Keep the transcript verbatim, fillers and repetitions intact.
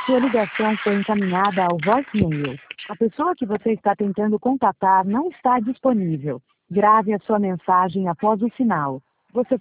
Sua ligação foi encaminhada ao voicemail. A pessoa que você está tentando contatar não está disponível. Grave a sua mensagem após o sinal. Você